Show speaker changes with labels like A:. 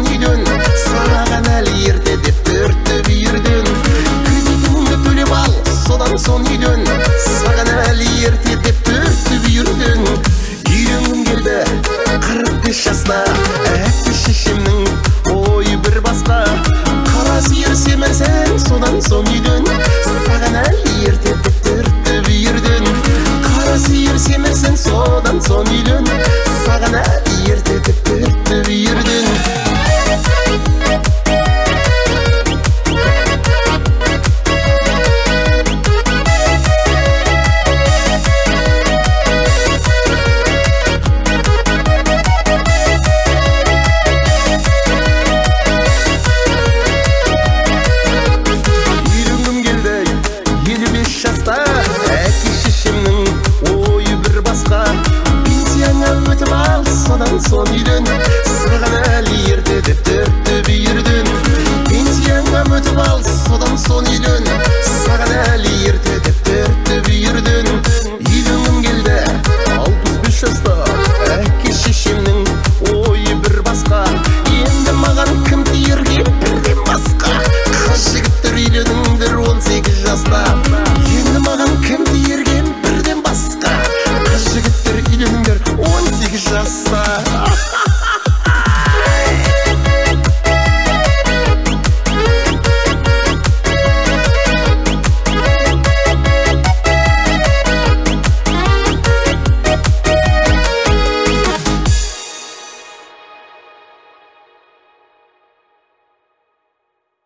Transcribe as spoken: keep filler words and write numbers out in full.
A: соң үйден, саған әлі ерте деп төртті бүйірден. Кредитіңді төлеп ал, содан соң үйден, саған әлі ерте деп төртті бүйірден. Үйренгім келді қырық бес жаста, әккі шешемнің ой бір басқа. Қара сиыр семірсең, содан соң үйден,